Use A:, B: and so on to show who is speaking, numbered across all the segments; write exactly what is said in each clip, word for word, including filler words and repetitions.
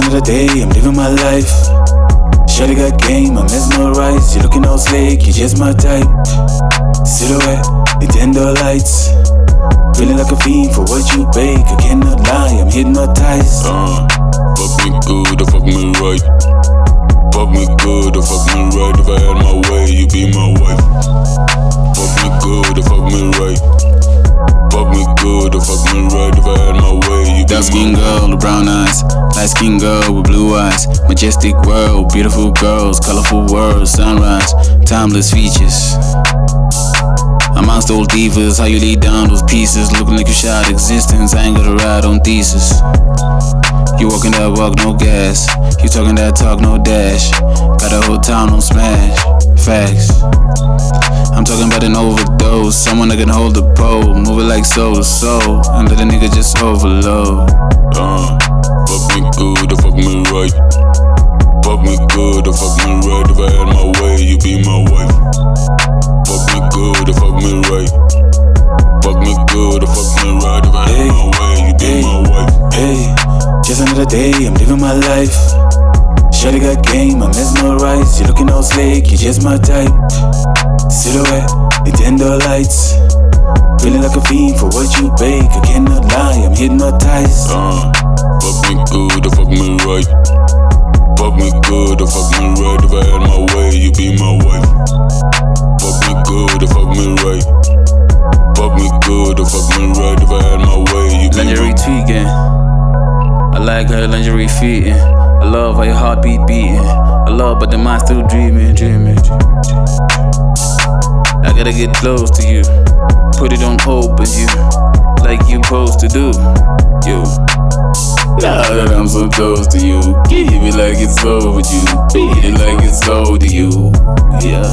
A: another day, I'm living my life. Shawty got game, I'm mesmerized. You looking all slick, you just my type. Silhouette, Nintendo lights. Feeling like a fiend for what you bake. I cannot lie, I'm hypnotized.
B: Uh, fuck me good or fuck me right. Fuck me good or fuck me right. If I had my way, you be my wife. Fuck me good or fuck me right. Fuck me good or fuck me right. If I had my way, you be
C: dark skin girl with brown eyes, light skin girl with blue eyes. Majestic world, beautiful girls, colorful words, sunrise, timeless features. Amongst old divas, how you lay down those pieces, looking like you shot existence. I ain't gotta ride on thesis. You walking that walk, no gas. You talking that talk, no dash. Got the whole town on smash. Facts. I'm talking about an overdose. Someone that can hold the pole, move it like soul to soul, and let a nigga just overload.
B: Uh, fuck me good or fuck me right. Fuck me good or fuck me right. If I had my way, you be my wife. Fuck me good or fuck me right. Fuck me good or fuck me right. If I had
A: Hey,
B: my way, you be
A: hey,
B: my wife.
A: Hey, just another day, I'm living my life. Shawty got game, I'm mesmerized. You looking all slick, you just my type. Silhouette, Nintendo lights. Feeling like a fiend for what you bake. I cannot lie, I'm hypnotized.
B: Uh, fuck me good or fuck me right. Fuck me good or fuck me right. If I had my way, you be my wife. Fuck me good or fuck me right. Fuck me good or fuck me right. If I had my way, you be
C: Lingerie
B: my
C: tweaking, I like her lingerie fitting. I love how your heartbeat beating. I love, but the mind still dreaming, dreaming, dreaming, dreaming. I gotta get close to you, put it on hold with you, like you supposed to do. You. Now that I'm so close to you, keep it like it's overdue, beat it like it's old to you. Yeah.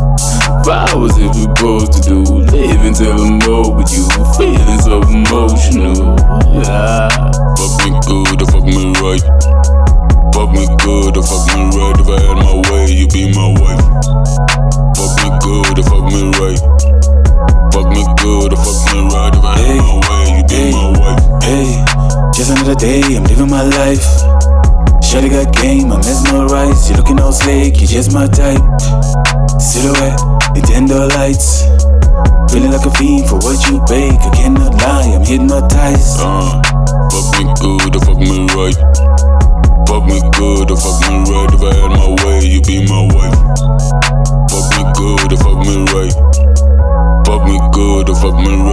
C: Vows if we supposed to do, live until I'm old with you, feeling so emotional. Yeah.
B: fuck me good or fuck me right. Fuck me good or fuck me right. If I had my way, you be my wife. Fuck me good or fuck me right. Fuck me good or fuck me right. If I had my way, you be
A: hey,
B: my wife.
A: Hey, just another day, I'm living my life. Shawty got game, I'm mesmerized. You looking all slick, you just my type. Silhouette, Nintendo lights. Feeling like a fiend for what you bake. I cannot lie, I'm hypnotized.
B: Uh, fuck me good or fuck me right. Fuck me good or fuck me right. If I had my way, you be my wife. Fuck me good or fuck me right. Fuck me good or fuck me